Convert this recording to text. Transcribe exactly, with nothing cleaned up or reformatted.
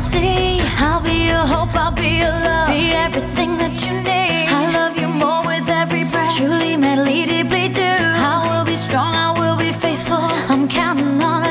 see. I'll be your hope, I'll be your love, be everything that you need. I love you more with every breath, truly, madly, deeply do. I will be strong, I will be faithful, I'm counting on